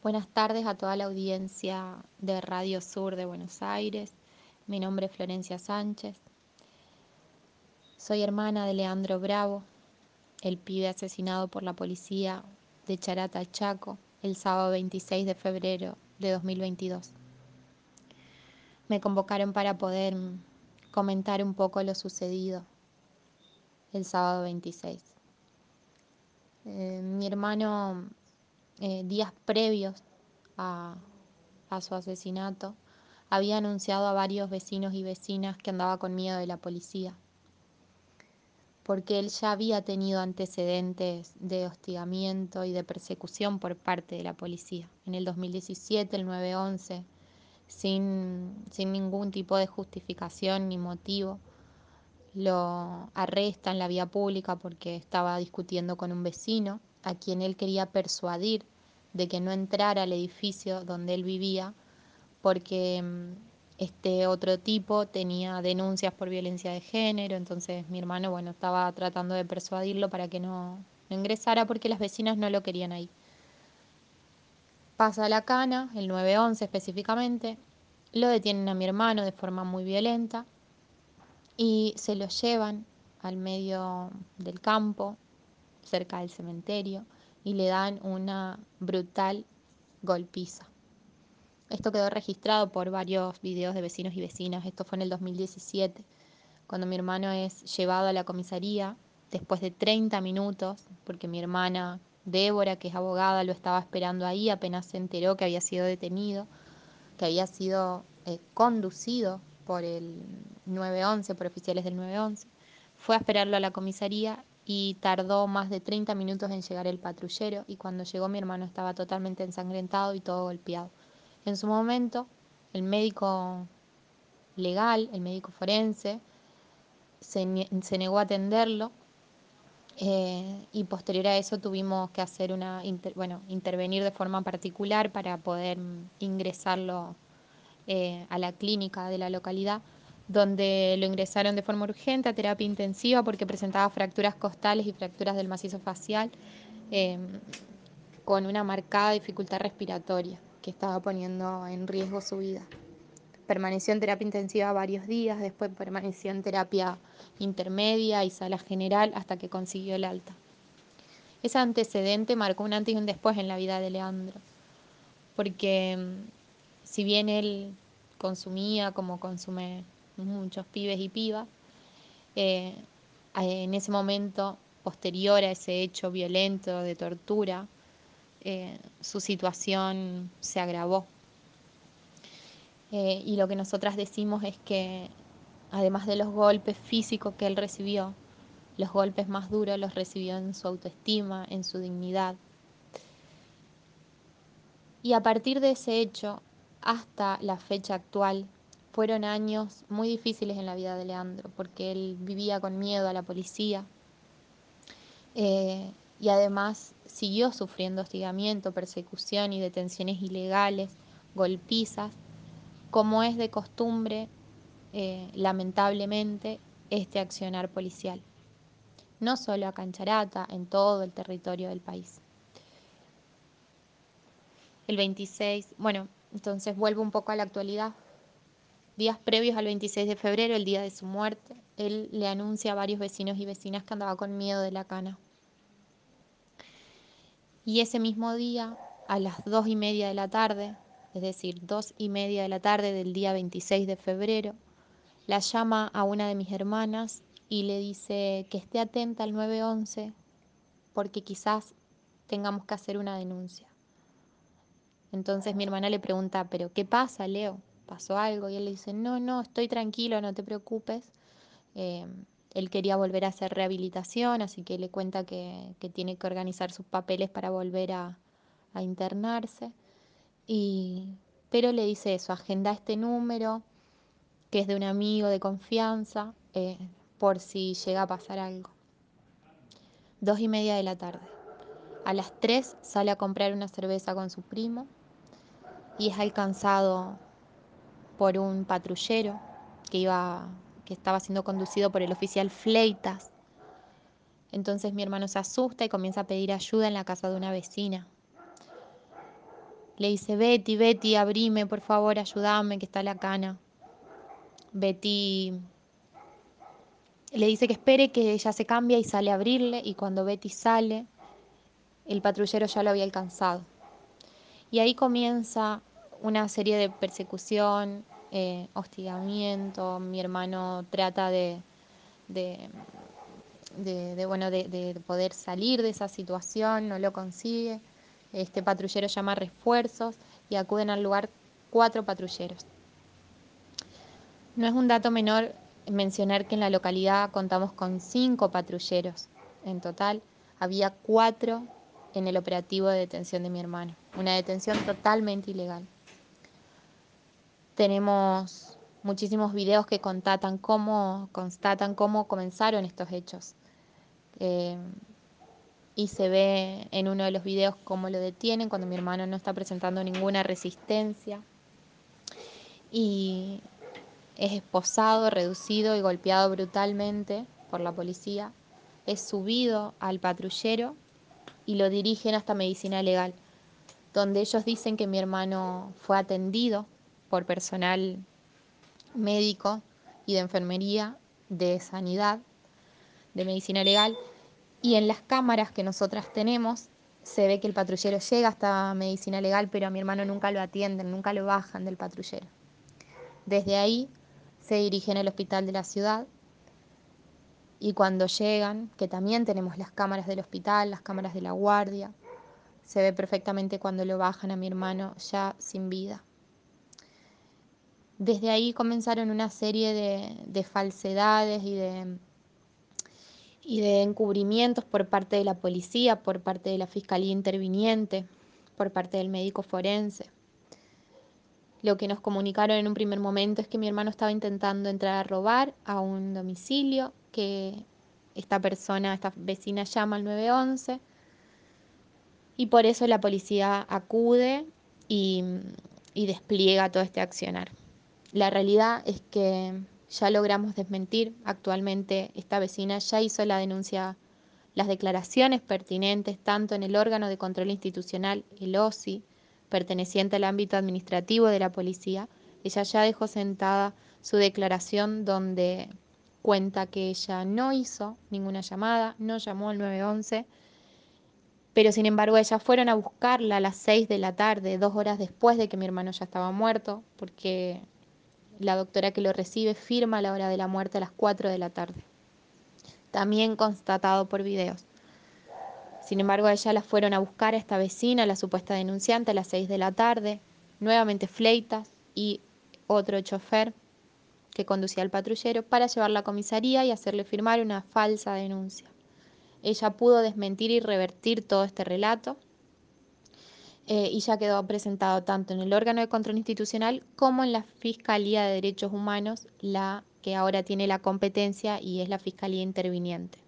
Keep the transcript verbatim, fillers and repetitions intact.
Buenas tardes a toda la audiencia de Radio Sur de Buenos Aires. Mi nombre es Florencia Sánchez. Soy hermana de Leandro Bravo, el pibe asesinado por la policía de Charata, Chaco, el sábado veintiséis de febrero de dos mil veintidós. Me convocaron para poder comentar un poco lo sucedido el sábado veintiséis. Eh, mi hermano, eh, días previos a, a su asesinato, había anunciado a varios vecinos y vecinas que andaba con miedo de la policía, porque él ya había tenido antecedentes de hostigamiento y de persecución por parte de la policía. En el dos mil diecisiete, el nueve once, sin, sin ningún tipo de justificación ni motivo, lo arresta en la vía pública porque estaba discutiendo con un vecino a quien él quería persuadir de que no entrara al edificio donde él vivía porque este otro tipo tenía denuncias por violencia de género. Entonces mi hermano, bueno, estaba tratando de persuadirlo para que no, no ingresara porque las vecinas no lo querían ahí. Pasa la cana, el nueve once específicamente, lo detienen a mi hermano de forma muy violenta y se lo llevan al medio del campo, cerca del cementerio, y le dan una brutal golpiza. Esto quedó registrado por varios videos de vecinos y vecinas. Esto fue en el dos mil diecisiete, cuando mi hermano es llevado a la comisaría después de treinta minutos, porque mi hermana Débora, que es abogada, lo estaba esperando ahí. Apenas se enteró que había sido detenido, que había sido eh, conducido por el nueve once, por oficiales del nueve once. Fue a esperarlo a la comisaría y tardó más de treinta minutos en llegar el patrullero, y cuando llegó mi hermano estaba totalmente ensangrentado y todo golpeado. En su momento, el médico legal, el médico forense, se, se negó a atenderlo, eh, y posterior a eso tuvimos que hacer una, inter, bueno, intervenir de forma particular para poder ingresarlo eh, a la clínica de la localidad, donde lo ingresaron de forma urgente a terapia intensiva porque presentaba fracturas costales y fracturas del macizo facial, eh, con una marcada dificultad respiratoria que estaba poniendo en riesgo su vida. Permaneció en terapia intensiva varios días, después permaneció en terapia intermedia y sala general hasta que consiguió el alta. Ese antecedente marcó un antes y un después en la vida de Leandro, porque si bien él consumía como consume muchos pibes y pibas, eh, en ese momento posterior a ese hecho violento de tortura, eh, su situación se agravó. Eh, y lo que nosotras decimos es que, además de los golpes físicos que él recibió, los golpes más duros los recibió en su autoestima, en su dignidad. Y a partir de ese hecho, hasta la fecha actual, fueron años muy difíciles en la vida de Leandro, porque él vivía con miedo a la policía, eh, y además siguió sufriendo hostigamiento, persecución y detenciones ilegales, golpizas, como es de costumbre, eh, lamentablemente, este accionar policial. No solo acá en Charata, en todo el territorio del país. El veintiséis, bueno, entonces vuelvo un poco a la actualidad. Días previos al veintiséis de febrero, el día de su muerte, él le anuncia a varios vecinos y vecinas que andaba con miedo de la cana. Y ese mismo día, a las dos y media de la tarde, es decir, dos y media de la tarde del día veintiséis de febrero, la llama a una de mis hermanas y le dice que esté atenta al nueve once porque quizás tengamos que hacer una denuncia. Entonces mi hermana le pregunta, ¿pero qué pasa, Leo? ¿Pasó algo? Y él le dice, no, no, estoy tranquilo, no te preocupes. Eh, él quería volver a hacer rehabilitación, así que le cuenta que, que tiene que organizar sus papeles para volver a, a internarse. Y, pero le dice eso, agenda este número, que es de un amigo de confianza, eh, por si llega a pasar algo. Dos y media de la tarde. A las tres sale a comprar una cerveza con su primo y es alcanzado por un patrullero que iba, que estaba siendo conducido por el oficial Fleitas. Entonces mi hermano se asusta y comienza a pedir ayuda en la casa de una vecina. Le dice, Betty, Betty, abrime, por favor, ayúdame, que está la cana. Betty le dice que espere, que ella se cambia y sale a abrirle, y cuando Betty sale, el patrullero ya lo había alcanzado. Y ahí comienza una serie de persecución, eh, hostigamiento. Mi hermano trata de, de, de, de bueno, de, de poder salir de esa situación, no lo consigue. Este patrullero llama refuerzos y acuden al lugar cuatro patrulleros. No es un dato menor mencionar que en la localidad contamos con cinco patrulleros. En total, había cuatro en el operativo de detención de mi hermano. Una detención totalmente ilegal. Tenemos muchísimos videos que constatan cómo, constatan cómo comenzaron estos hechos. Eh, y se ve en uno de los videos cómo lo detienen cuando mi hermano no está presentando ninguna resistencia. Y es esposado, reducido y golpeado brutalmente por la policía. Es subido al patrullero y lo dirigen hasta medicina legal, donde ellos dicen que mi hermano fue atendido por personal médico y de enfermería, de sanidad, de medicina legal, y en las cámaras que nosotras tenemos se ve que el patrullero llega hasta medicina legal, pero a mi hermano nunca lo atienden, nunca lo bajan del patrullero. Desde ahí se dirigen al hospital de la ciudad, y cuando llegan, que también tenemos las cámaras del hospital, las cámaras de la guardia, se ve perfectamente cuando lo bajan a mi hermano ya sin vida. Desde ahí comenzaron una serie de, de falsedades y de, y de encubrimientos por parte de la policía, por parte de la fiscalía interviniente, por parte del médico forense. Lo que nos comunicaron en un primer momento es que mi hermano estaba intentando entrar a robar a un domicilio, que esta persona, esta vecina llama al nueve once, y por eso la policía acude y, y despliega todo este accionar. La realidad es que ya logramos desmentir. Actualmente esta vecina ya hizo la denuncia, las declaraciones pertinentes, tanto en el órgano de control institucional, el O S I, perteneciente al ámbito administrativo de la policía. Ella ya dejó sentada su declaración donde cuenta que ella no hizo ninguna llamada, no llamó al nueve once, pero sin embargo ellas fueron a buscarla a las seis de la tarde, dos horas después de que mi hermano ya estaba muerto, porque la doctora que lo recibe firma la hora de la muerte a las cuatro de la tarde. También constatado por videos. Sin embargo, a ella la fueron a buscar a esta vecina, la supuesta denunciante, a las seis de la tarde. Nuevamente Fleitas y otro chofer que conducía al patrullero para llevarla a comisaría y hacerle firmar una falsa denuncia. Ella pudo desmentir y revertir todo este relato, eh, y ya quedó presentado tanto en el órgano de control institucional como en la Fiscalía de Derechos Humanos, la que ahora tiene la competencia y es la Fiscalía Interviniente.